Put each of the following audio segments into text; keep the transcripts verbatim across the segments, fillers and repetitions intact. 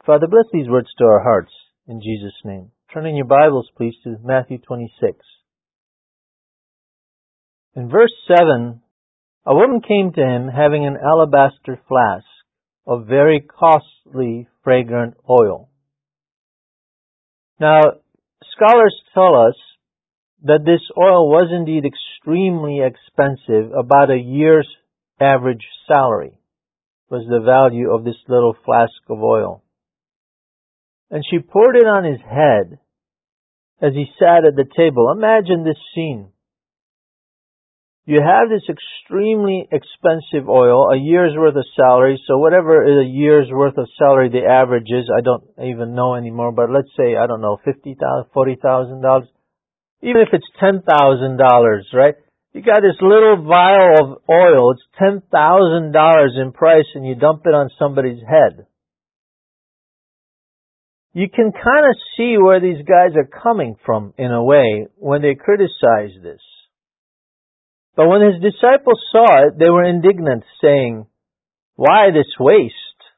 Father, bless these words to our hearts in Jesus' name. Turn in your Bibles, please, to Matthew twenty-six. In verse seven, a woman came to him having an alabaster flask of very costly fragrant oil. Now, scholars tell us that this oil was indeed extremely expensive. About a year's average salary was the value of this little flask of oil. And she poured it on his head as he sat at the table. Imagine this scene. You have this extremely expensive oil, a year's worth of salary. So whatever is a year's worth of salary the average is, I don't even know anymore, but let's say, I don't know, fifty thousand dollars, forty thousand dollars. Even if it's ten thousand dollars, right? You got this little vial of oil, it's ten thousand dollars in price, and you dump it on somebody's head. You can kind of see where these guys are coming from, in a way, when they criticize this. But when his disciples saw it, they were indignant, saying, "Why this waste?"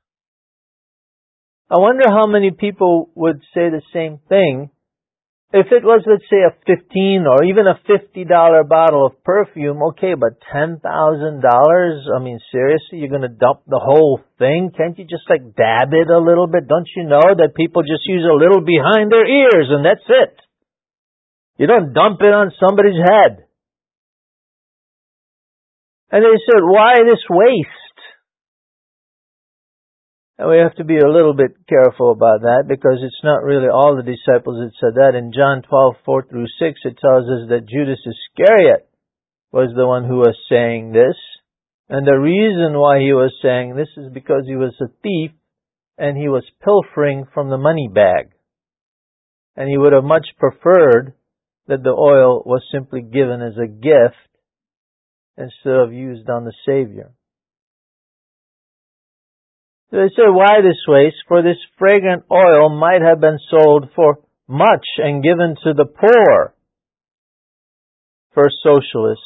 I wonder how many people would say the same thing if it was, let's say, a fifteen or even a fifty dollar bottle of perfume. Okay, but ten thousand dollars? I mean, seriously, you're going to dump the whole thing? Can't you just like dab it a little bit? Don't you know that people just use a little behind their ears and that's it? You don't dump it on somebody's head. And they said, "Why this waste?" And we have to be a little bit careful about that, because it's not really all the disciples that said that. In John twelve, four through six, it tells us that Judas Iscariot was the one who was saying this. And the reason why he was saying this is because he was a thief and he was pilfering from the money bag. And he would have much preferred that the oil was simply given as a gift instead of used on the Savior. So they said, "Why this waste? For this fragrant oil might have been sold for much and given to the poor." First socialist.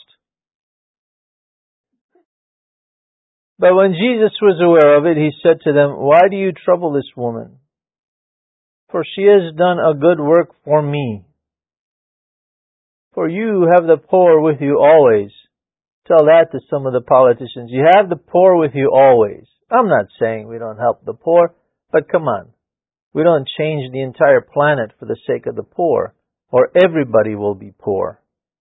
But when Jesus was aware of it, he said to them, "Why do you trouble this woman? For she has done a good work for me. For you have the poor with you always." Tell that to some of the politicians. You have the poor with you always. I'm not saying we don't help the poor, but come on. We don't change the entire planet for the sake of the poor, or everybody will be poor.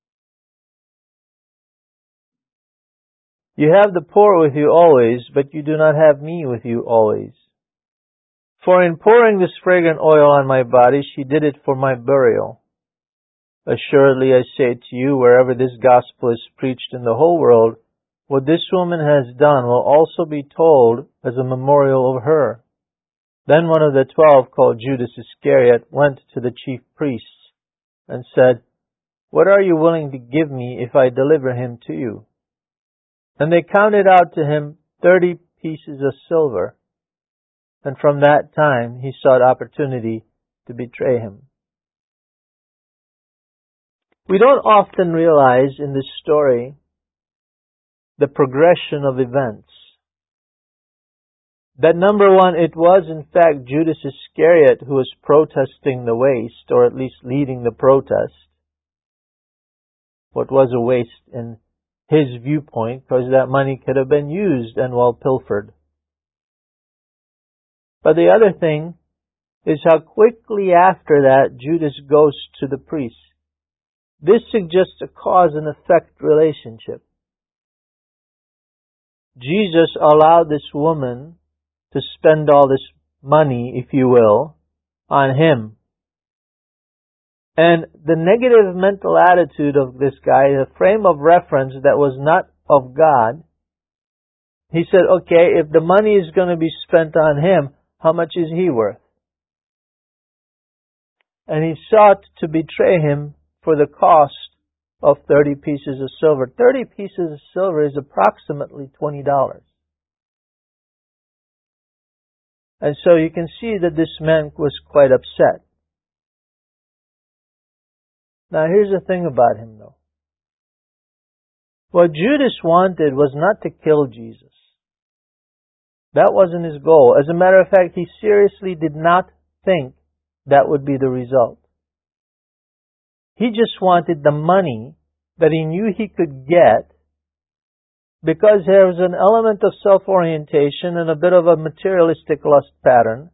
You have the poor with you always, but you do not have me with you always. For in pouring this fragrant oil on my body, she did it for my burial. Assuredly, I say to you, wherever this gospel is preached in the whole world, what this woman has done will also be told as a memorial of her. Then one of the twelve, called Judas Iscariot, went to the chief priests and said, "What are you willing to give me if I deliver him to you?" And they counted out to him thirty pieces of silver. And from that time he sought opportunity to betray him. We don't often realize in this story the progression of events. That number one, it was in fact Judas Iscariot who was protesting the waste, or at least leading the protest. What was a waste in his viewpoint, because that money could have been used and well pilfered. But the other thing is how quickly after that Judas goes to the priest. This suggests a cause and effect relationship. Jesus allowed this woman to spend all this money, if you will, on him. And the negative mental attitude of this guy, the frame of reference that was not of God, he said, okay, if the money is going to be spent on him, how much is he worth? And he sought to betray him for the cost of thirty pieces of silver. thirty pieces of silver is approximately twenty dollars. And so you can see that this man was quite upset. Now here's the thing about him though. What Judas wanted was not to kill Jesus. That wasn't his goal. As a matter of fact, he seriously did not think that would be the result. He just wanted the money that he knew he could get, because there was an element of self-orientation and a bit of a materialistic lust pattern.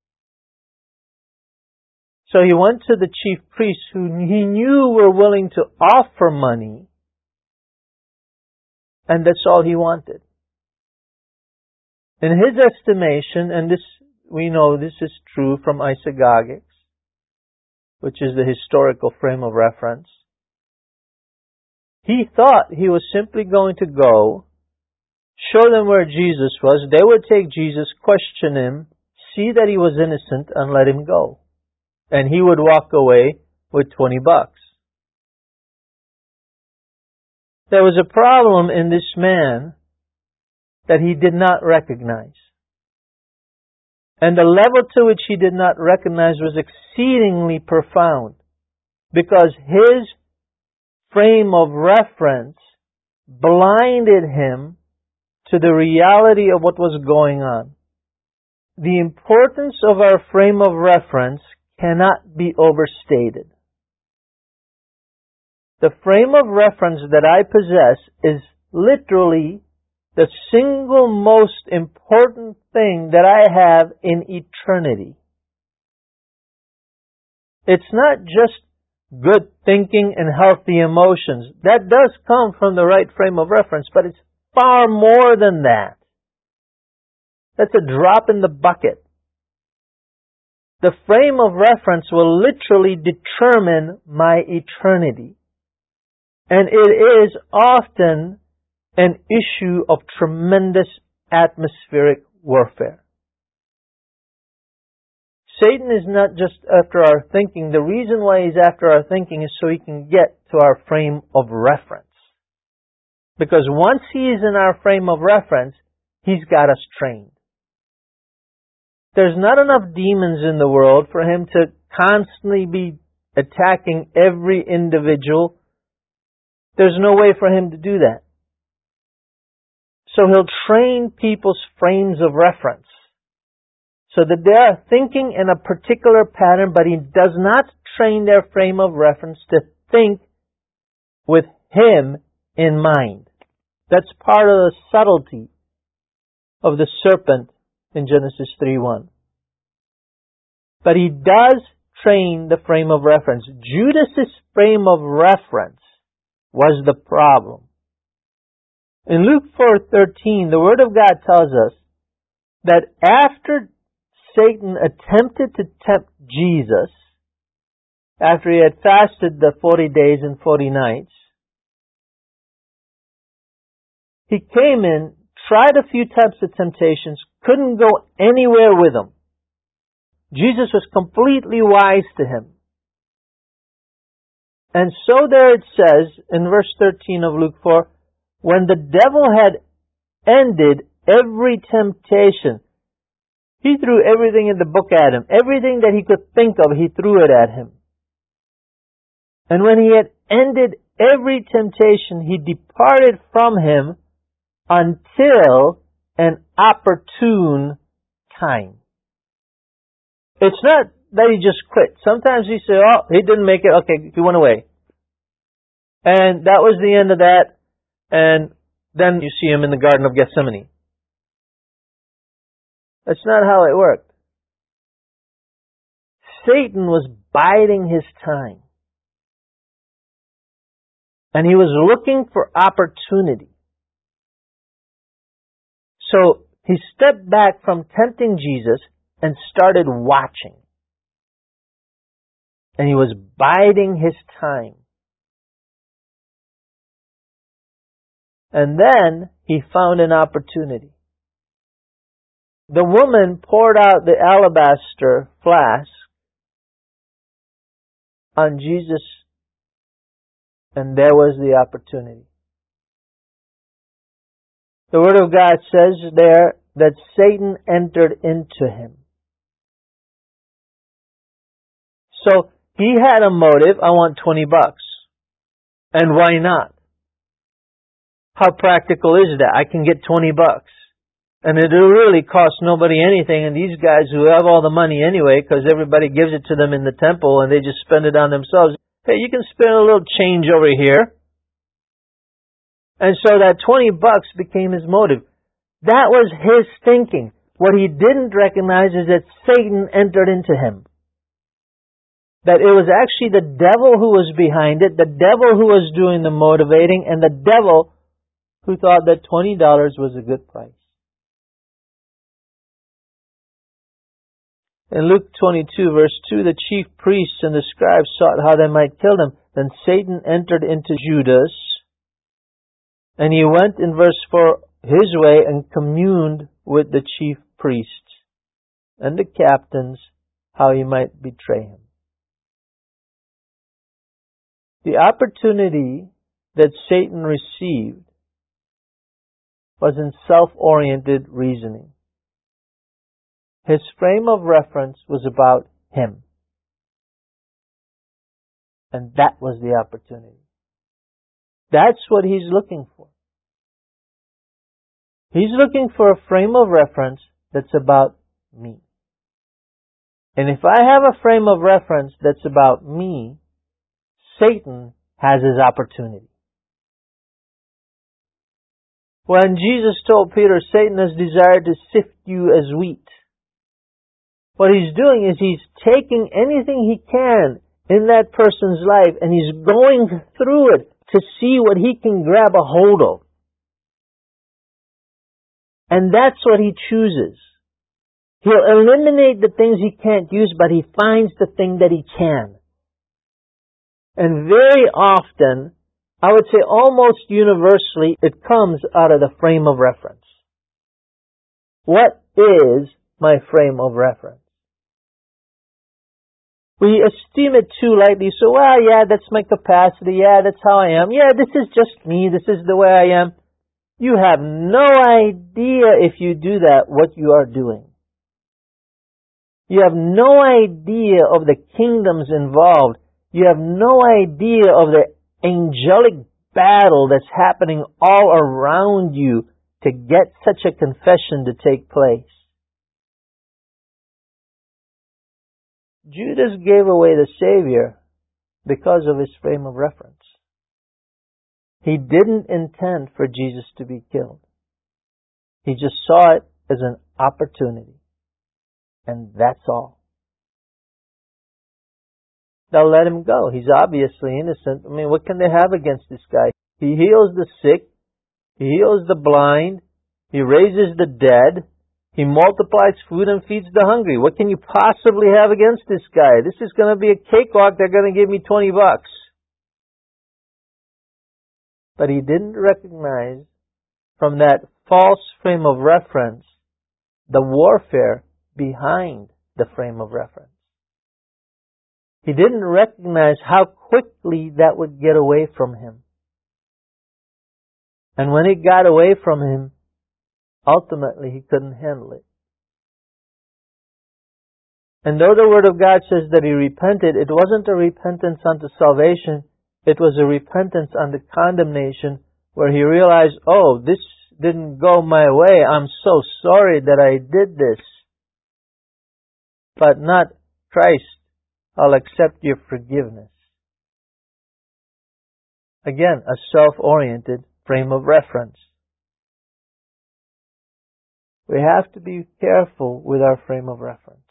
So he went to the chief priests, who he knew were willing to offer money, and that's all he wanted. In his estimation, and this we know this is true from Isagogics, which is the historical frame of reference, he thought he was simply going to go, show them where Jesus was, they would take Jesus, question him, see that he was innocent, and let him go. And he would walk away with twenty bucks. There was a problem in this man that he did not recognize. And the level to which he did not recognize was exceedingly profound, because his frame of reference blinded him to the reality of what was going on. The importance of our frame of reference cannot be overstated. The frame of reference that I possess is literally the single most important thing that I have in eternity. It's not just good thinking and healthy emotions. That does come from the right frame of reference, but it's far more than that. That's a drop in the bucket. The frame of reference will literally determine my eternity. And it is often an issue of tremendous atmospheric warfare. Satan is not just after our thinking. The reason why he's after our thinking is so he can get to our frame of reference. Because once he is in our frame of reference, he's got us trained. There's not enough demons in the world for him to constantly be attacking every individual. There's no way for him to do that. So he'll train people's frames of reference so that they are thinking in a particular pattern, but he does not train their frame of reference to think with him in mind. That's part of the subtlety of the serpent in Genesis three one. But he does train the frame of reference. Judas's frame of reference was the problem. In Luke four thirteen, the Word of God tells us that after Satan attempted to tempt Jesus, after he had fasted the forty days and forty nights, he came in, tried a few types of temptations, couldn't go anywhere with them. Jesus was completely wise to him. And so there it says in verse thirteen of Luke four, when the devil had ended every temptation, he threw everything in the book at him. Everything that he could think of, he threw it at him. And when he had ended every temptation, he departed from him until an opportune time. It's not that he just quit. Sometimes he say, oh, he didn't make it. Okay, he went away. And that was the end of that. And then you see him in the Garden of Gethsemane. That's not how it worked. Satan was biding his time. And he was looking for opportunity. So he stepped back from tempting Jesus and started watching. And he was biding his time. And then he found an opportunity. The woman poured out the alabaster flask on Jesus, and there was the opportunity. The Word of God says there that Satan entered into him. So he had a motive, I want twenty bucks. And why not? How practical is that? I can get twenty bucks. And it'll really cost nobody anything, and these guys who have all the money anyway, because everybody gives it to them in the temple and they just spend it on themselves, hey, you can spend a little change over here. And so that twenty bucks became his motive. That was his thinking. What he didn't recognize is that Satan entered into him. That it was actually the devil who was behind it, the devil who was doing the motivating, and the devil who thought that twenty dollars was a good price. In Luke twenty-two, verse two, the chief priests and the scribes sought how they might kill him. Then Satan entered into Judas, and he went, in verse four, his way and communed with the chief priests and the captains how he might betray him. The opportunity that Satan received was in self-oriented reasoning. His frame of reference was about him. And that was the opportunity. That's what he's looking for. He's looking for a frame of reference that's about me. And if I have a frame of reference that's about me, Satan has his opportunity. When Jesus told Peter, Satan has desired to sift you as wheat, what he's doing is he's taking anything he can in that person's life and he's going through it to see what he can grab a hold of. And that's what he chooses. He'll eliminate the things he can't use, but he finds the thing that he can. And very often, I would say almost universally, it comes out of the frame of reference. What is my frame of reference? We esteem it too lightly. So, well, yeah, that's my capacity. Yeah, that's how I am. Yeah, this is just me. This is the way I am. You have no idea, if you do that, what you are doing. You have no idea of the kingdoms involved. You have no idea of the angelic battle that's happening all around you to get such a confession to take place. Judas gave away the Savior because of his frame of reference. He didn't intend for Jesus to be killed. He just saw it as an opportunity. And that's all. They'll let him go. He's obviously innocent. I mean, what can they have against this guy? He heals the sick. He heals the blind. He raises the dead. He multiplies food and feeds the hungry. What can you possibly have against this guy? This is going to be a cakewalk. They're going to give me twenty bucks. But he didn't recognize from that false frame of reference the warfare behind the frame of reference. He didn't recognize how quickly that would get away from him. And when it got away from him, ultimately he couldn't handle it. And though the Word of God says that he repented, it wasn't a repentance unto salvation. It was a repentance unto condemnation, where he realized, oh, this didn't go my way. I'm so sorry that I did this. But not Christ. I'll accept your forgiveness. Again, a self-oriented frame of reference. We have to be careful with our frame of reference.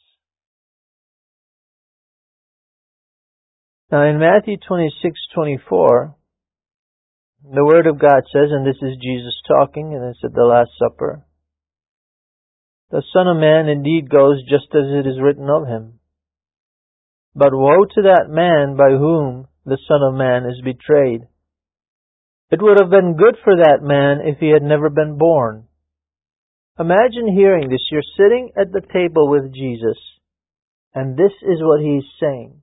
Now in Matthew twenty-six twenty-four, the Word of God says, and this is Jesus talking, and it's at the Last Supper, the Son of Man indeed goes just as it is written of him. But woe to that man by whom the Son of Man is betrayed. It would have been good for that man if he had never been born. Imagine hearing this. You're sitting at the table with Jesus, and this is what he's saying.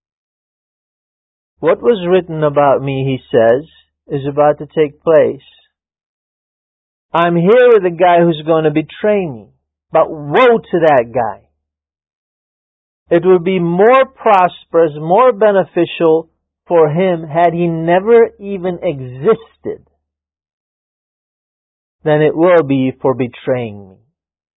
What was written about me, he says, is about to take place. I'm here with the guy who's going to betray me, but woe to that guy. It would be more prosperous, more beneficial for him had he never even existed. than it will be for betraying me.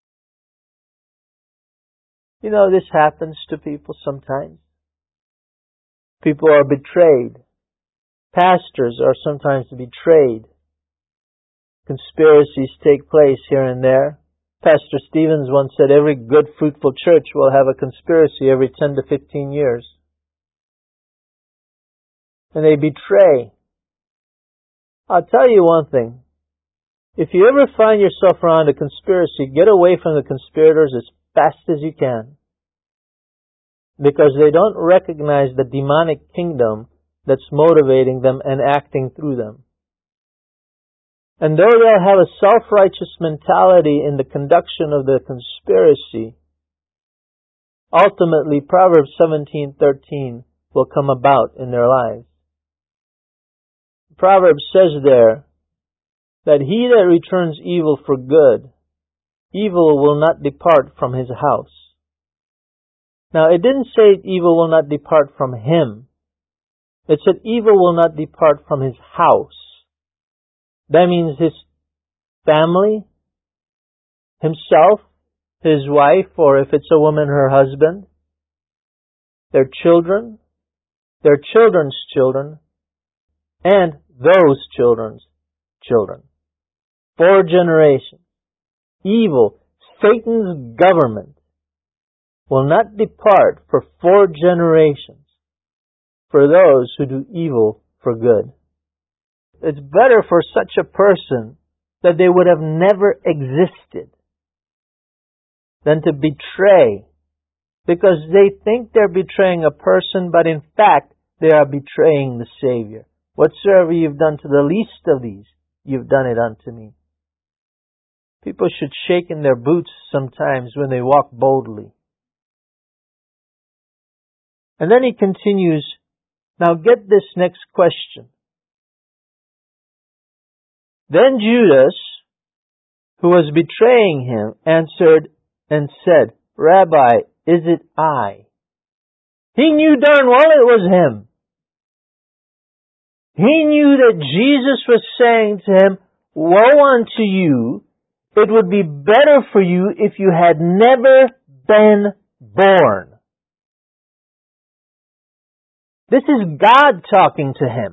You know, this happens to people sometimes. People are betrayed. Pastors are sometimes betrayed. Conspiracies take place here and there. Pastor Stevens once said every good, fruitful church will have a conspiracy every ten to fifteen years. And they betray. I'll tell you one thing. If you ever find yourself around a conspiracy, get away from the conspirators as fast as you can. Because they don't recognize the demonic kingdom that's motivating them and acting through them. And though they'll have a self-righteous mentality in the conduction of the conspiracy, ultimately Proverbs seventeen thirteen will come about in their lives. Proverbs says there that he that returns evil for good, evil will not depart from his house. Now, it didn't say evil will not depart from him. It said evil will not depart from his house. That means his family, himself, his wife, or if it's a woman, her husband, their children, their children's children, and those children's children. Four generations. Evil, Satan's government, will not depart for four generations for those who do evil for good. It's better for such a person that they would have never existed than to betray, because they think they're betraying a person, but in fact they are betraying the Savior. Whatsoever you've done to the least of these, you've done it unto me. People should shake in their boots sometimes when they walk boldly. And then he continues, now get this next question. Then Judas, who was betraying him, answered and said, Rabbi, is it I? He knew darn well it was him. He knew that Jesus was saying to him, woe unto you, it would be better for you if you had never been born. This is God talking to him.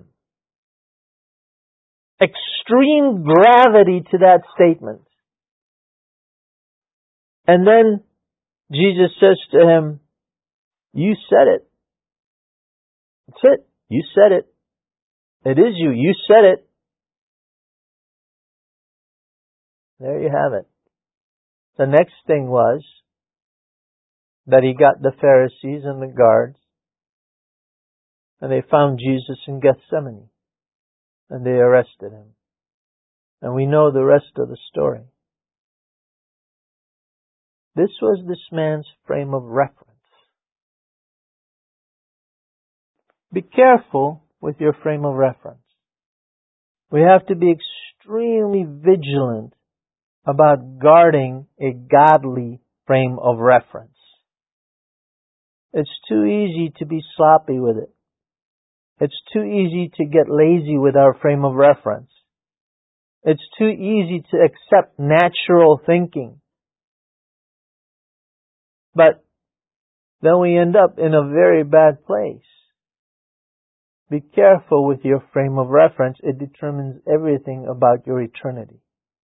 Extreme gravity to that statement. And then Jesus says to him, you said it. That's it. You said it. It is you. You said it. There you have it. The next thing was that he got the Pharisees and the guards, and they found Jesus in Gethsemane, and they arrested him. And we know the rest of the story. This was this man's frame of reference. Be careful with your frame of reference. We have to be extremely vigilant about guarding a godly frame of reference. It's too easy to be sloppy with it. It's too easy to get lazy with our frame of reference. It's too easy to accept natural thinking. But then we end up in a very bad place. Be careful with your frame of reference. It determines everything about your eternity.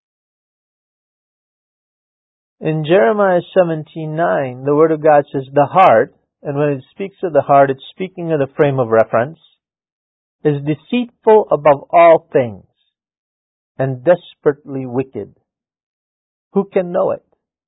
In Jeremiah seventeen nine, the Word of God says, the heart, and when it speaks of the heart, it's speaking of the frame of reference, is deceitful above all things and desperately wicked. Who can know it?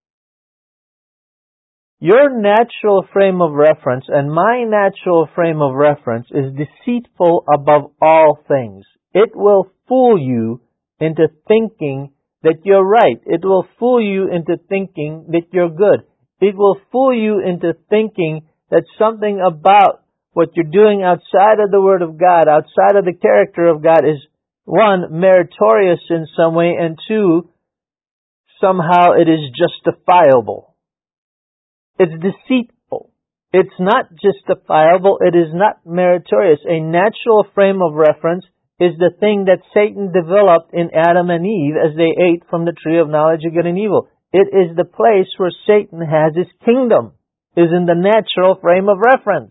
Your natural frame of reference and my natural frame of reference is deceitful above all things. It will fool you into thinking that you're right. It will fool you into thinking that you're good. It will fool you into thinking that something about what you're doing outside of the Word of God, outside of the character of God, is, one, meritorious in some way, and two, somehow it is justifiable. It's deceitful. It's not justifiable. It is not meritorious. A natural frame of reference is the thing that Satan developed in Adam and Eve as they ate from the tree of knowledge of good and evil. It is the place where Satan has his kingdom, is in the natural frame of reference.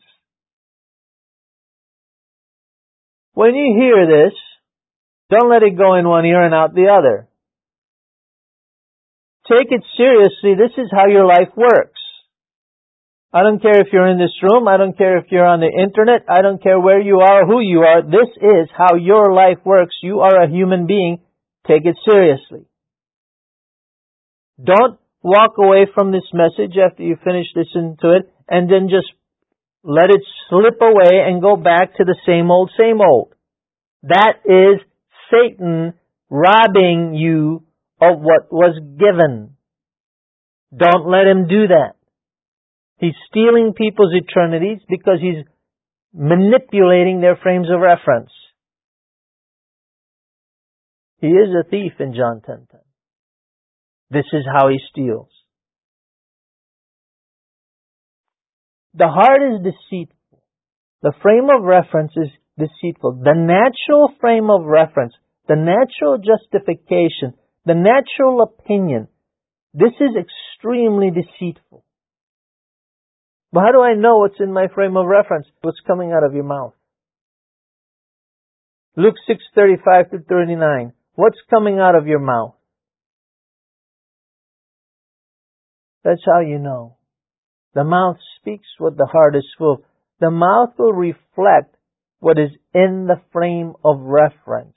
When you hear this, don't let it go in one ear and out the other. Take it seriously. This is how your life works. I don't care if you're in this room. I don't care if you're on the internet. I don't care where you are or who you are. This is how your life works. You are a human being. Take it seriously. Don't walk away from this message after you finish listening to it and then just let it slip away and go back to the same old, same old. That is Satan robbing you of what was given. Don't let him do that. He's stealing people's eternities because he's manipulating their frames of reference. He is a thief in John ten ten. This is how he steals. The heart is deceitful. The frame of reference is deceitful. The natural frame of reference, the natural justification, the natural opinion, this is extremely deceitful. But how do I know what's in my frame of reference? What's coming out of your mouth? Luke six thirty-five to thirty-nine. What's coming out of your mouth? That's how you know. The mouth speaks what the heart is full of. The mouth will reflect what is in the frame of reference.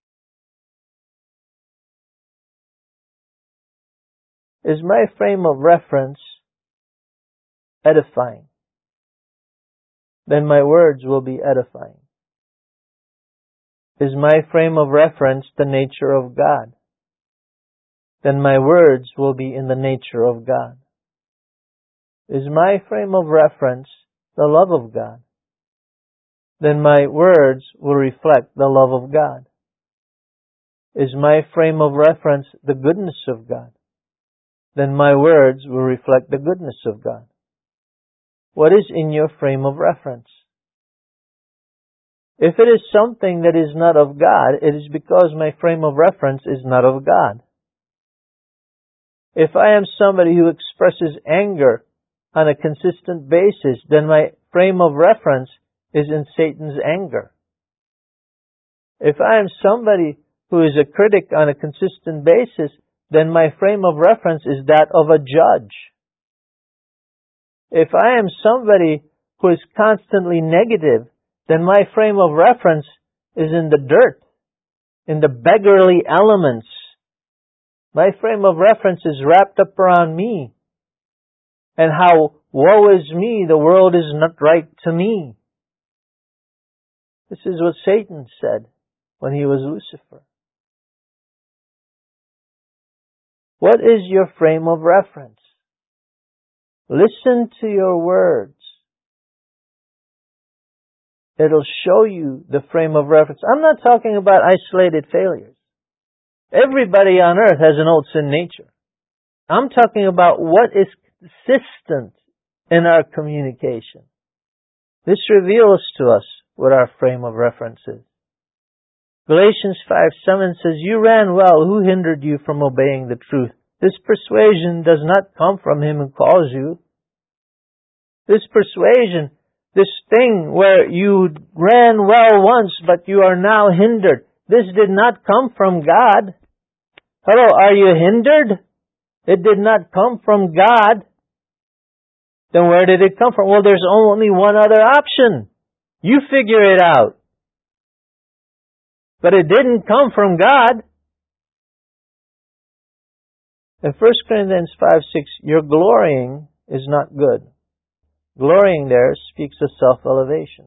Is my frame of reference edifying? Then my words will be edifying. Is my frame of reference the nature of God? Then my words will be in the nature of God. Is my frame of reference the love of God? Then my words will reflect the love of God. Is my frame of reference the goodness of God? Then my words will reflect the goodness of God. What is in your frame of reference? If it is something that is not of God, it is because my frame of reference is not of God. If I am somebody who expresses anger on a consistent basis, then my frame of reference is in Satan's anger. If I am somebody who is a critic on a consistent basis, then my frame of reference is that of a judge. If I am somebody who is constantly negative, then my frame of reference is in the dirt, in the beggarly elements. My frame of reference is wrapped up around me, and how, woe is me, the world is not right to me. This is what Satan said when he was Lucifer. What is your frame of reference? Listen to your words. It'll show you the frame of reference. I'm not talking about isolated failures. Everybody on earth has an old sin nature. I'm talking about what is consistent in our communication. This reveals to us what our frame of reference is. Galatians five seven says, "You ran well. Who hindered you from obeying the truth?" This persuasion does not come from him who calls you. This persuasion, this thing where you ran well once, but you are now hindered, this did not come from God. Hello, are you hindered? It did not come from God. Then where did it come from? Well, there's only one other option. You figure it out. But it didn't come from God. In First Corinthians five six, your glorying is not good. Glorying there speaks of self-elevation.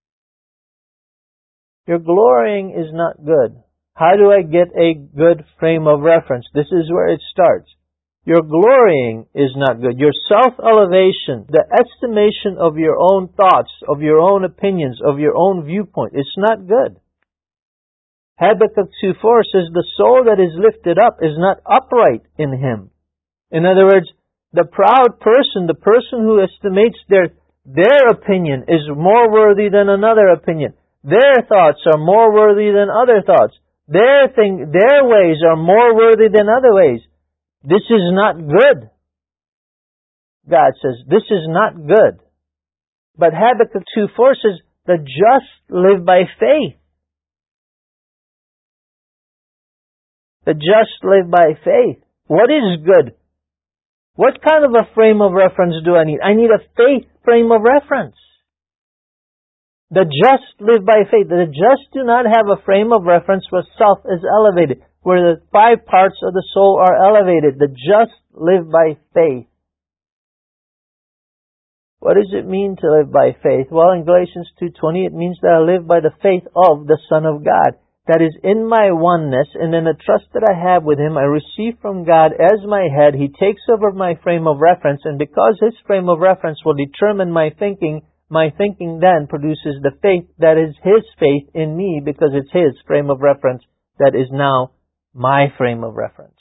Your glorying is not good. How do I get a good frame of reference? This is where it starts. Your glorying is not good. Your self-elevation, the estimation of your own thoughts, of your own opinions, of your own viewpoint, it's not good. Habakkuk two four says, the soul that is lifted up is not upright in him. In other words, the proud person, the person who estimates their, their opinion is more worthy than another opinion. Their thoughts are more worthy than other thoughts. Their thing, their ways are more worthy than other ways. This is not good. God says, this is not good. But Habakkuk two four says, the just live by faith. The just live by faith. What is good? What kind of a frame of reference do I need? I need a faith frame of reference. The just live by faith. The just do not have a frame of reference where self is elevated, where the five parts of the soul are elevated. The just live by faith. What does it mean to live by faith? Well, in Galatians two twenty, it means that I live by the faith of the Son of God. That is, in my oneness and in the trust that I have with Him, I receive from God as my head. He takes over my frame of reference, and because His frame of reference will determine my thinking, my thinking then produces the faith that is His faith in me, because it's His frame of reference that is now my frame of reference.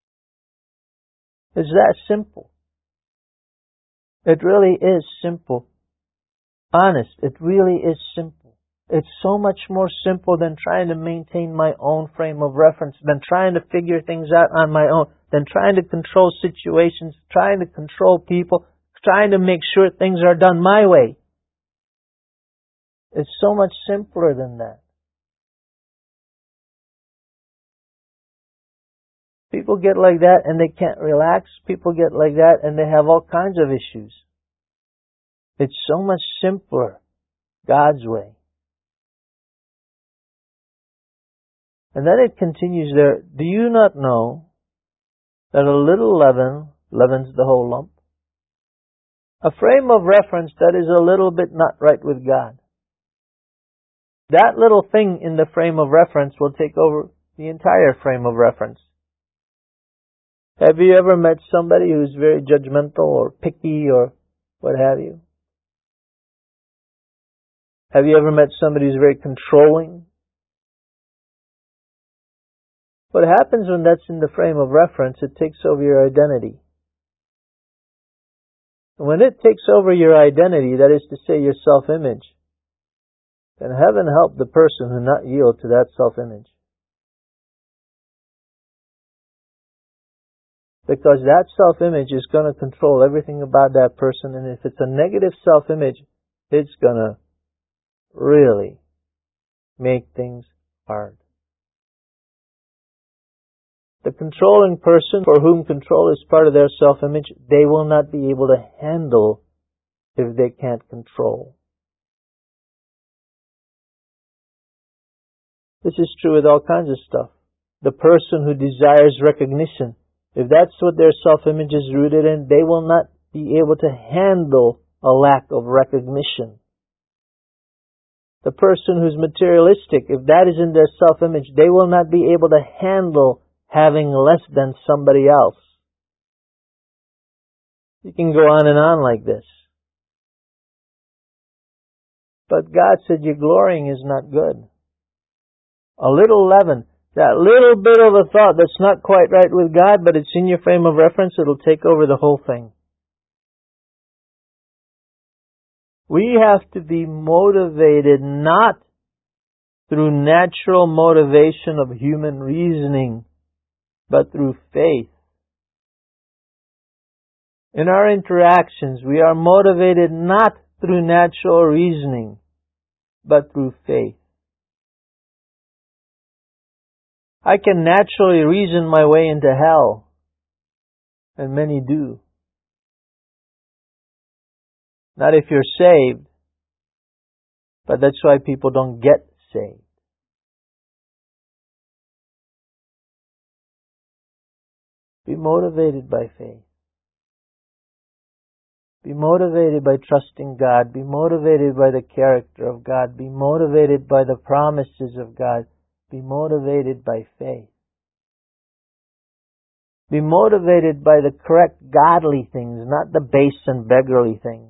It's that simple. It really is simple. Honest, it really is simple. It's so much more simple than trying to maintain my own frame of reference, than trying to figure things out on my own, than trying to control situations, trying to control people, trying to make sure things are done my way. It's so much simpler than that. People get like that and they can't relax. People get like that and they have all kinds of issues. It's so much simpler God's way. And then it continues there, do you not know that a little leaven leavens the whole lump? A frame of reference that is a little bit not right with God. That little thing in the frame of reference will take over the entire frame of reference. Have you ever met somebody who's very judgmental or picky or what have you? Have you ever met somebody who's very controlling? What happens when that's in the frame of reference, it takes over your identity. And when it takes over your identity, that is to say your self-image, then heaven help the person who not yield to that self-image. Because that self-image is going to control everything about that person, and if it's a negative self-image, it's going to really make things hard. The controlling person, for whom control is part of their self-image, they will not be able to handle if they can't control. This is true with all kinds of stuff. The person who desires recognition, if that's what their self-image is rooted in, they will not be able to handle a lack of recognition. The person who's materialistic, if that is in their self-image, they will not be able to handle having less than somebody else. You can go on and on like this. But God said your glorying is not good. A little leaven, that little bit of a thought that's not quite right with God, but it's in your frame of reference, it'll take over the whole thing. We have to be motivated not through natural motivation of human reasoning, but through faith. In our interactions, we are motivated not through natural reasoning, but through faith. I can naturally reason my way into hell, and many do. Not if you're saved, but that's why people don't get saved. Be motivated by faith. Be motivated by trusting God. Be motivated by the character of God. Be motivated by the promises of God. Be motivated by faith. Be motivated by the correct godly things, not the base and beggarly things.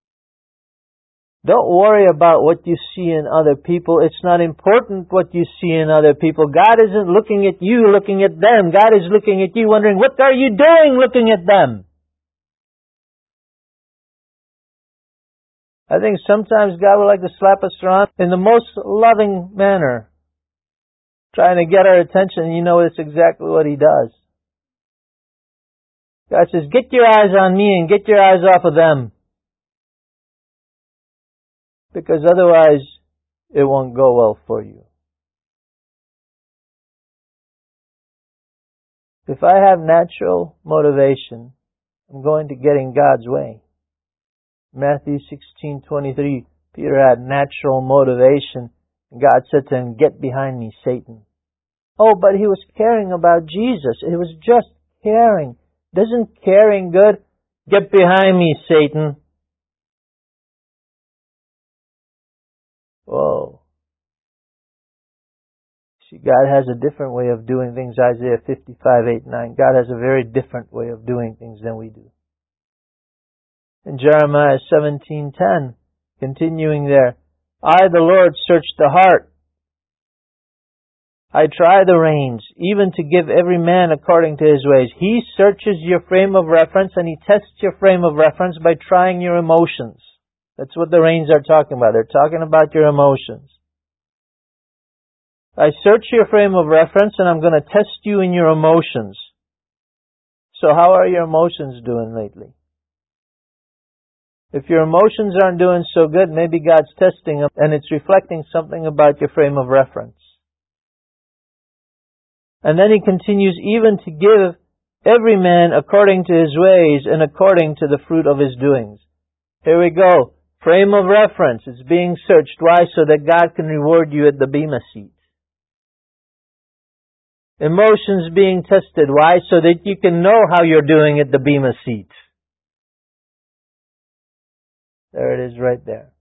Don't worry about what you see in other people. It's not important what you see in other people. God isn't looking at you, looking at them. God is looking at you, wondering, what are you doing looking at them? I think sometimes God would like to slap us around in the most loving manner, trying to get our attention. You know, it's exactly what He does. God says, get your eyes on me and get your eyes off of them. Because otherwise, it won't go well for you. If I have natural motivation, I'm going to get in God's way. Matthew sixteen twenty-three, Peter had natural motivation, and God said to him, get behind me, Satan. Oh, but he was caring about Jesus. It was just caring. Doesn't caring good? Get behind me, Satan. Whoa. See, God has a different way of doing things. Isaiah fifty-five, eight, nine. God has a very different way of doing things than we do. In Jeremiah seventeen ten, continuing there, I, the Lord, search the heart. I try the reins, even to give every man according to his ways. He searches your frame of reference, and He tests your frame of reference by trying your emotions. That's what the reins are talking about. They're talking about your emotions. I search your frame of reference, and I'm going to test you in your emotions. So how are your emotions doing lately? If your emotions aren't doing so good, maybe God's testing them, and it's reflecting something about your frame of reference. And then He continues, even to give every man according to his ways and according to the fruit of his doings. Here we go. Frame of reference. It's being searched. Why? So that God can reward you at the Bema seat. Emotions being tested. Why? So that you can know how you're doing at the Bema seat. There it is right there.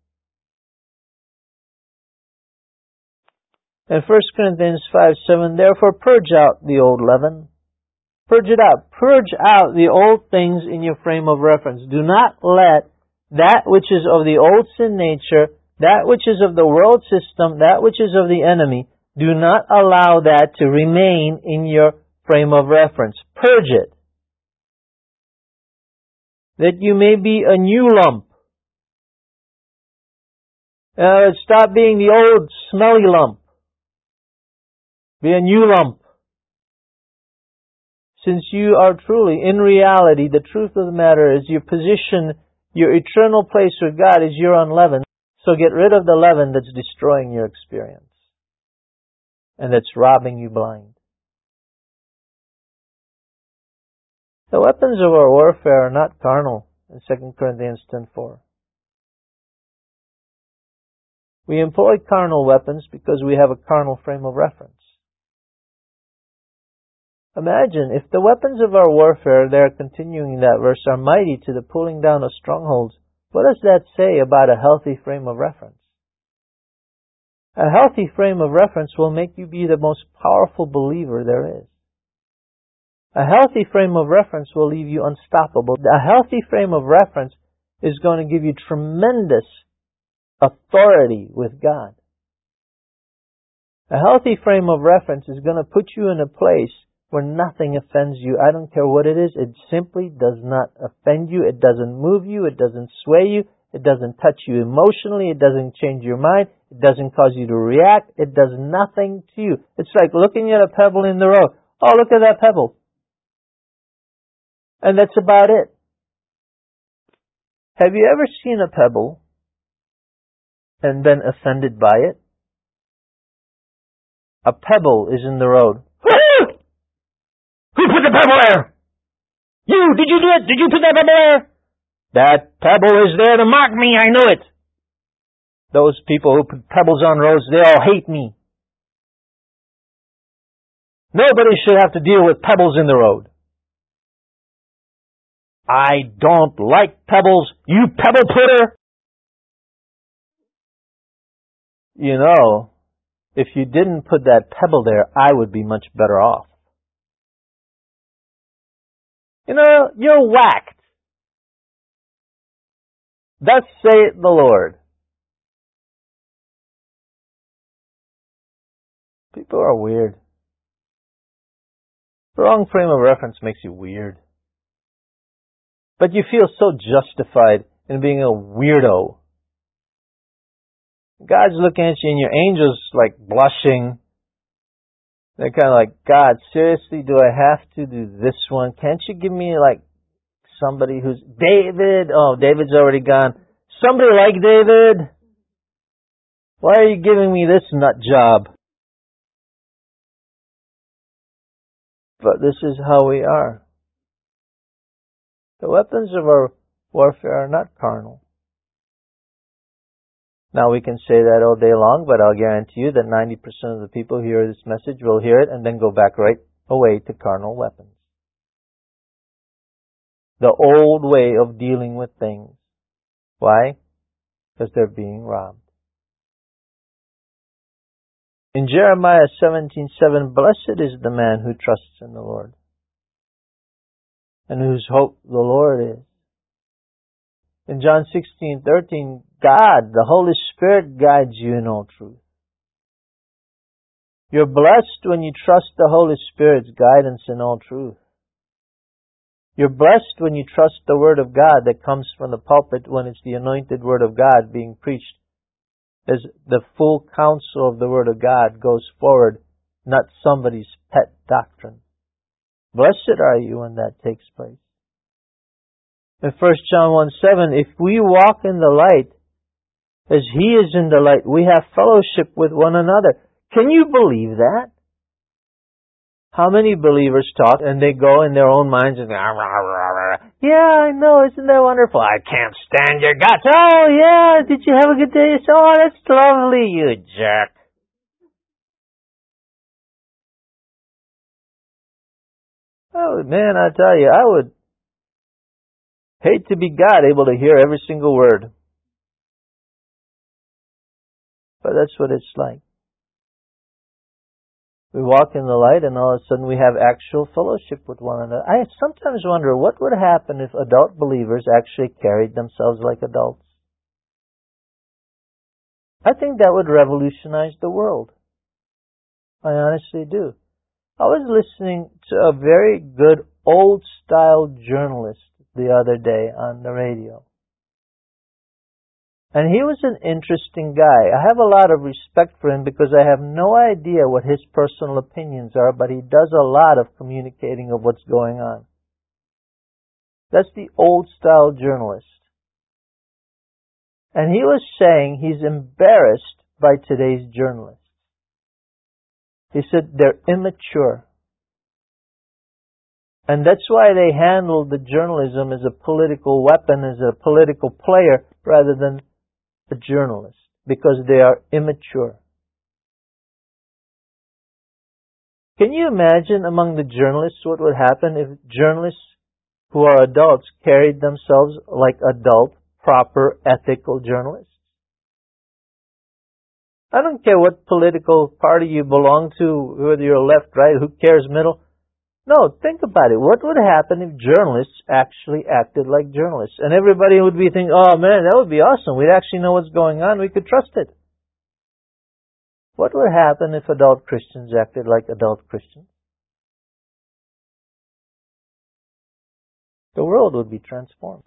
In First Corinthians five seven, therefore purge out the old leaven. Purge it out. Purge out the old things in your frame of reference. Do not let that which is of the old sin nature, that which is of the world system, that which is of the enemy, do not allow that to remain in your frame of reference. Purge it. That you may be a new lump. Uh, stop being the old smelly lump. Be a new lump. Since you are truly, in reality, the truth of the matter is your position, your eternal place with God is you're unleavened. So get rid of the leaven that's destroying your experience and that's robbing you blind. The weapons of our warfare are not carnal in Second Corinthians ten four. We employ carnal weapons because we have a carnal frame of reference. Imagine if the weapons of our warfare, there continuing in that verse, are mighty to the pulling down of strongholds. What does that say about a healthy frame of reference? A healthy frame of reference will make you be the most powerful believer there is. A healthy frame of reference will leave you unstoppable. A healthy frame of reference is going to give you tremendous authority with God. A healthy frame of reference is going to put you in a place where nothing offends you. I don't care what it is. It simply does not offend you. It doesn't move you. It doesn't sway you. It doesn't touch you emotionally. It doesn't change your mind. It doesn't cause you to react. It does nothing to you. It's like looking at a pebble in the road. Oh, look at that pebble. And that's about it. Have you ever seen a pebble and been offended by it? A pebble is in the road. Who put the pebble there? You! Did you do it? Did you put that pebble there? That pebble is there to mock me. I know it. Those people who put pebbles on roads, they all hate me. Nobody should have to deal with pebbles in the road. I don't like pebbles. You pebble putter! You know, if you didn't put that pebble there, I would be much better off. You know, you're whacked. Thus saith the Lord. People are weird. The wrong frame of reference makes you weird. But you feel so justified in being a weirdo God's looking at you and your angel's like blushing. They're kind of like, God, seriously, do I have to do this one? Can't you give me like somebody who's David? Oh, David's already gone. Somebody like David. Why are you giving me this nut job? But this is how we are. The weapons of our warfare are not carnal. Now we can say that all day long, but I'll guarantee you that ninety percent of the people who hear this message will hear it and then go back right away to carnal weapons. The old way of dealing with things. Why? Because they're being robbed. In Jeremiah seventeen seven, blessed is the man who trusts in the Lord and whose hope the Lord is. In John sixteen thirteen, God, the Holy Spirit, guides you in all truth. You're blessed when you trust the Holy Spirit's guidance in all truth. You're blessed when you trust the Word of God that comes from the pulpit when it's the anointed Word of God being preached. As the full counsel of the Word of God goes forward, not somebody's pet doctrine. Blessed are you when that takes place. In First John one seven, if we walk in the light, as He is in the light, we have fellowship with one another. Can you believe that? How many believers talk and they go in their own minds and go, rah, rah, rah. Yeah, I know, isn't that wonderful? I can't stand your guts. Oh, yeah, did you have a good day? Oh, that's lovely, you jerk. Oh, man, I tell you, I would hate to be God, able to hear every single word. But that's what it's like. We walk in the light and all of a sudden we have actual fellowship with one another. I sometimes wonder what would happen if adult believers actually carried themselves like adults. I think that would revolutionize the world. I honestly do. I was listening to a very good old-style journalist the other day on the radio. And he was an interesting guy. I have a lot of respect for him because I have no idea what his personal opinions are, but he does a lot of communicating of what's going on. That's the old-style journalist. And he was saying he's embarrassed by today's journalists. He said they're immature. And that's why they handle the journalism as a political weapon, as a political player, rather than a journalist, because they are immature. Can you imagine among the journalists what would happen if journalists who are adults carried themselves like adult, proper, ethical journalists? I don't care what political party you belong to, whether you're left, right, who cares, middle. No, think about it. What would happen if journalists actually acted like journalists? And everybody would be thinking, oh man, that would be awesome. We'd actually know what's going on. We could trust it. What would happen if adult Christians acted like adult Christians? The world would be transformed.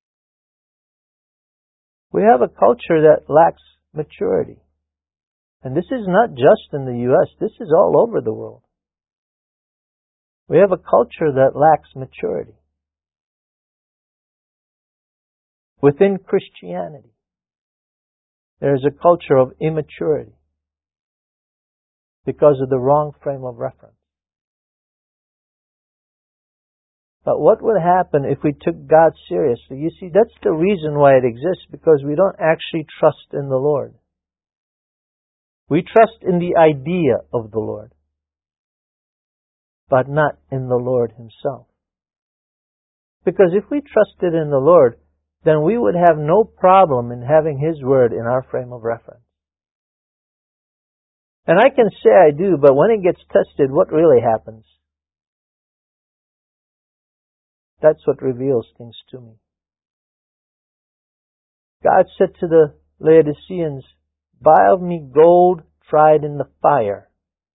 We have a culture that lacks maturity. And this is not just in the U S, this is all over the world. We have a culture that lacks maturity. Within Christianity, there is a culture of immaturity because of the wrong frame of reference. But what would happen if we took God seriously? You see, that's the reason why it exists, because we don't actually trust in the Lord. We trust in the idea of the Lord, but not in the Lord Himself. Because if we trusted in the Lord, then we would have no problem in having His Word in our frame of reference. And I can say I do, but when it gets tested, what really happens? That's what reveals things to me. God said to the Laodiceans, buy of me gold tried in the fire,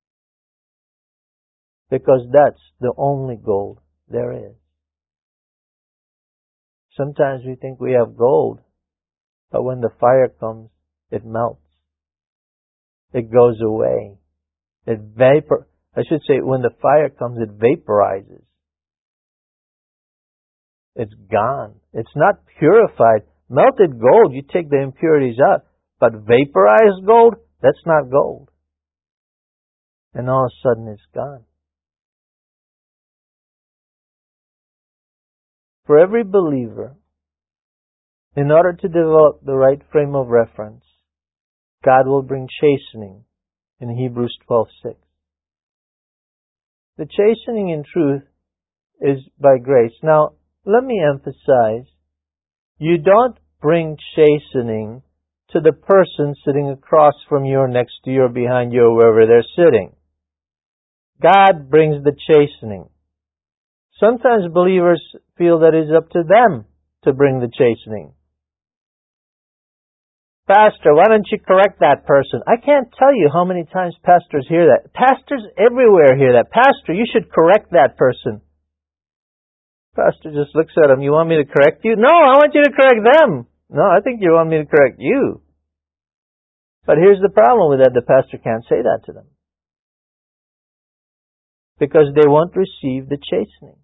because that's the only gold there is. Sometimes we think we have gold, but when the fire comes, it melts. it goes away. It vapor, I should say, when the fire comes, it vaporizes. It's gone. It's not purified. Melted gold, you take the impurities out. But vaporized gold, that's not gold. And all of a sudden it's gone. For every believer, in order to develop the right frame of reference, God will bring chastening in Hebrews twelve six. The chastening in truth is by grace. Now, let me emphasize, you don't bring chastening to the person sitting across from you or next to you or behind you or wherever they're sitting. God brings the chastening. Sometimes believers feel that it's up to them to bring the chastening. Pastor, why don't you correct that person? I can't tell you how many times pastors hear that. Pastors everywhere hear that. Pastor, you should correct that person. Pastor just looks at him. You want me to correct you? No, I want you to correct them. No, I think you want me to correct you. But here's the problem with that. The pastor can't say that to them. Because they won't receive the chastening.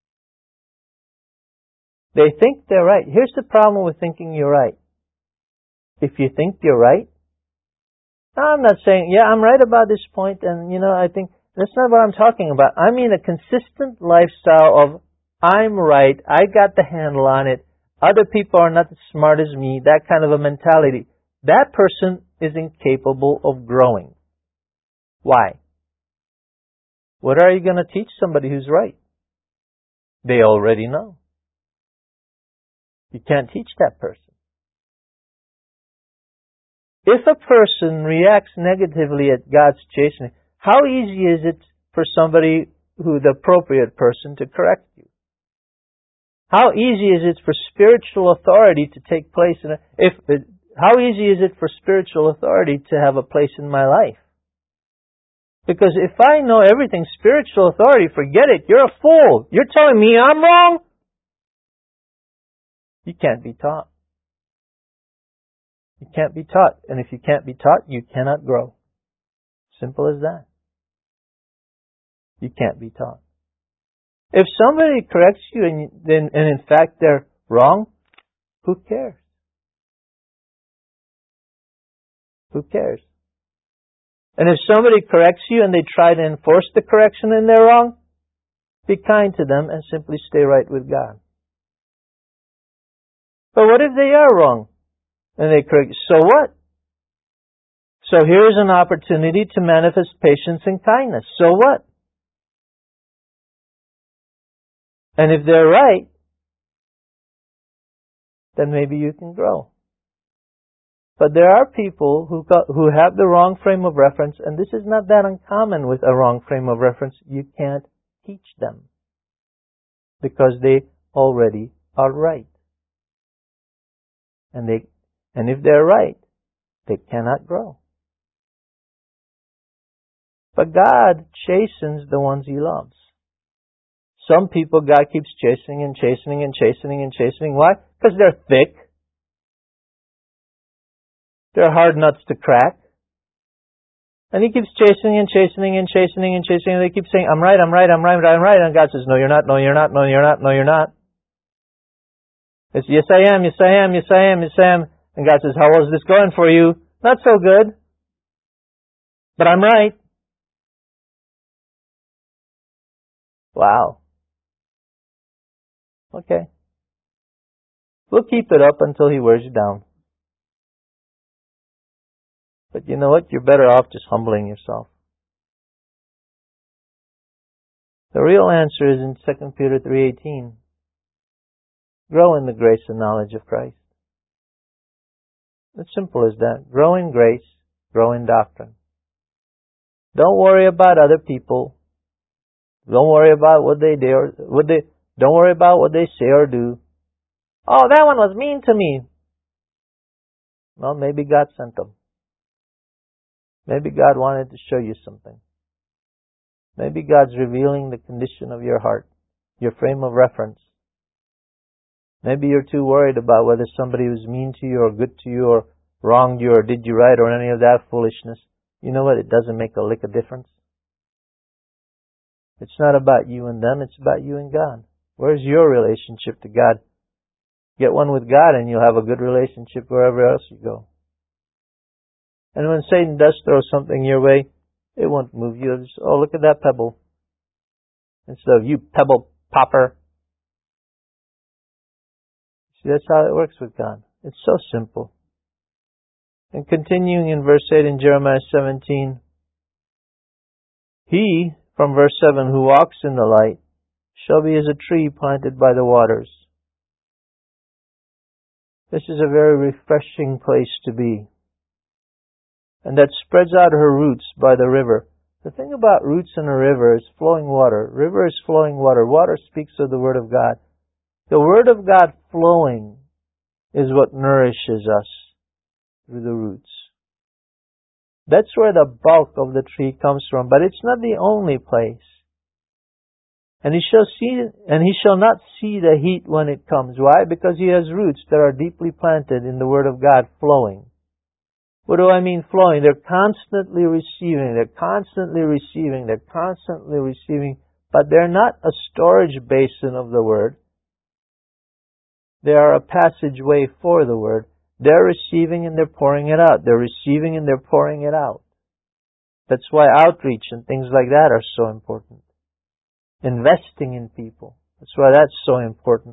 They think they're right. Here's the problem with thinking you're right. If you think you're right, I'm not saying, yeah, I'm right about this point, and, you know, I think, that's not what I'm talking about. I mean a consistent lifestyle of, I'm right, I got the handle on it, other people are not as smart as me, that kind of a mentality. That person is incapable of growing. Why? What are you going to teach somebody who's right? They already know. You can't teach that person. If a person reacts negatively at God's chastening, how easy is it for somebody who, the appropriate person, to correct you? How easy is it for spiritual authority to take place in a, if, how easy is it for spiritual authority to have a place in my life? Because if I know everything, spiritual authority, forget it, you're a fool. You're telling me I'm wrong? You can't be taught. You can't be taught. And if you can't be taught, you cannot grow. Simple as that. You can't be taught. If somebody corrects you and, then, and in fact they're wrong, who cares? Who cares? And if somebody corrects you and they try to enforce the correction and they're wrong, be kind to them and simply stay right with God. But what if they are wrong? And they correct you? So what? So here's an opportunity to manifest patience and kindness. So what? And if they're right, then maybe you can grow. But there are people who got, who have the wrong frame of reference, and this is not that uncommon with a wrong frame of reference. You can't teach them because they already are right. And they, and if they're right, they cannot grow. But God chastens the ones He loves. Some people God keeps chastening and chastening and chastening and chastening. Why? Because they're thick. They're hard nuts to crack. And He keeps chastening and chastening and chastening and chastening. And they keep saying, I'm right, I'm right, I'm right, I'm right. And God says, no, you're not, no, you're not, no, you're not, no, you're not. It's, yes, I am, yes, I am, yes, I am, yes, I am. And God says, how is this going for you? Not so good. But I'm right. Wow. Okay. We'll keep it up until He wears you down. But you know what? You're better off just humbling yourself. The real answer is in Second Peter three eighteen. Grow in the grace and knowledge of Christ. It's simple as that. Grow in grace, grow in doctrine. Don't worry about other people. Don't worry about what they do or what they don't worry about what they say or do. Oh, that one was mean to me. Well, maybe God sent them. Maybe God wanted to show you something. Maybe God's revealing the condition of your heart, your frame of reference. Maybe you're too worried about whether somebody was mean to you or good to you or wronged you or did you right or any of that foolishness. You know what? It doesn't make a lick of difference. It's not about you and them, it's about you and God. Where's your relationship to God? Get one with God and you'll have a good relationship wherever else you go. And when Satan does throw something your way, it won't move you. Just, oh, look at that pebble. Instead of, you pebble popper. See, that's how it works with God. It's so simple. And continuing in verse eight in Jeremiah seventeen, he, from verse seven, who walks in the light, shall be as a tree planted by the waters. This is a very refreshing place to be. And that spreads out her roots by the river. The thing about roots in a river is flowing water. River is flowing water. Water speaks of the Word of God. The Word of God flowing is what nourishes us through the roots. That's where the bulk of the tree comes from, but it's not the only place. And he shall see, and he shall not see the heat when it comes. Why? Because he has roots that are deeply planted in the Word of God flowing. What do I mean flowing? They're constantly receiving, they're constantly receiving, they're constantly receiving, but they're not a storage basin of the Word. They are a passageway for the Word. They're receiving and they're pouring it out. They're receiving and they're pouring it out. That's why outreach and things like that are so important. Investing in people. That's why that's so important.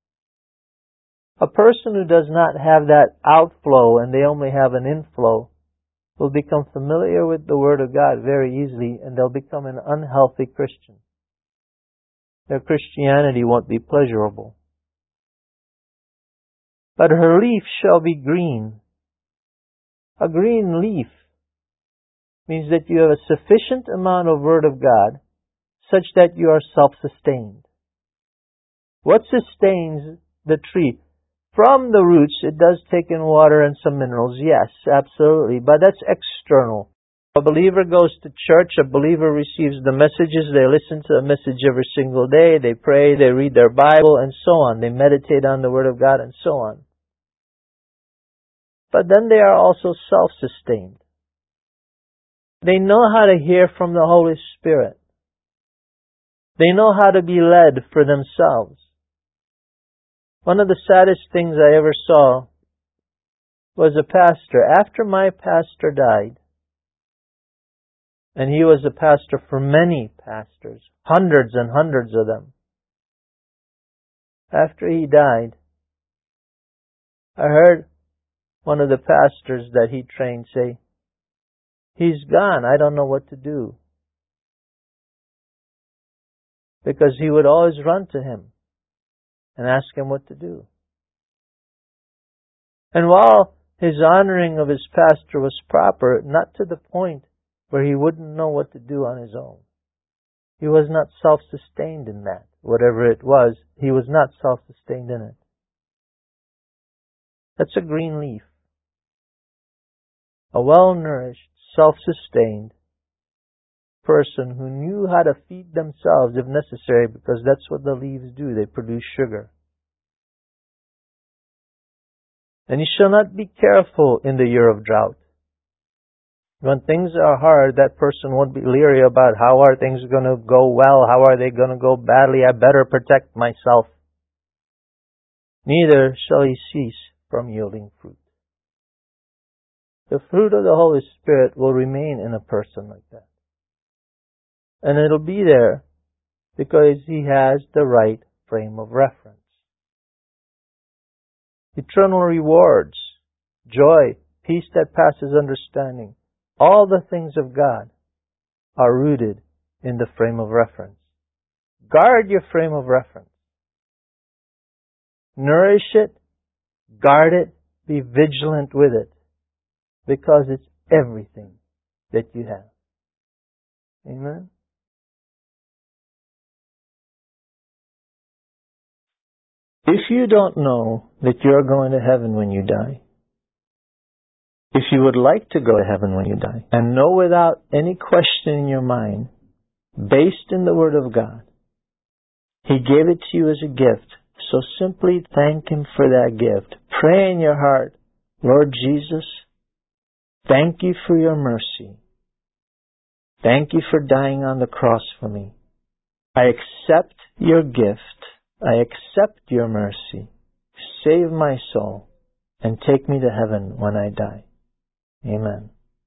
A person who does not have that outflow and they only have an inflow will become familiar with the Word of God very easily and they'll become an unhealthy Christian. Their Christianity won't be pleasurable. But her leaf shall be green. A green leaf means that you have a sufficient amount of Word of God such that you are self-sustained. What sustains the tree? From the roots, it does take in water and some minerals, yes, absolutely, but that's external. A believer goes to church, a believer receives the messages, they listen to a message every single day, they pray, they read their Bible, and so on. They meditate on the Word of God, and so on. But then they are also self-sustained. They know how to hear from the Holy Spirit. They know how to be led for themselves. One of the saddest things I ever saw was a pastor. After my pastor died, and he was a pastor for many pastors, hundreds and hundreds of them. After he died, I heard one of the pastors that he trained say, "He's gone, I don't know what to do." Because he would always run to him and ask him what to do. And while his honoring of his pastor was proper, not to the point where he wouldn't know what to do on his own. He was not self-sustained in that. Whatever it was, he was not self-sustained in it. That's a green leaf. A well-nourished, self-sustained person who knew how to feed themselves if necessary, because that's what the leaves do. They produce sugar. And you shall not be careful in the year of drought. When things are hard, that person won't be leery about how are things going to go well, how are they going to go badly, I better protect myself. Neither shall he cease from yielding fruit. The fruit of the Holy Spirit will remain in a person like that. And it'll be there because he has the right frame of reference. Eternal rewards, joy, peace that passes understanding, all the things of God are rooted in the frame of reference. Guard your frame of reference. Nourish it, guard it, be vigilant with it, because it's everything that you have. Amen? If you don't know that you're going to heaven when you die, if you would like to go to heaven when you die, and know without any question in your mind, based in the Word of God, He gave it to you as a gift, so simply thank Him for that gift. Pray in your heart, Lord Jesus, thank you for your mercy. Thank you for dying on the cross for me. I accept your gift. I accept your mercy. Save my soul and take me to heaven when I die. Amen.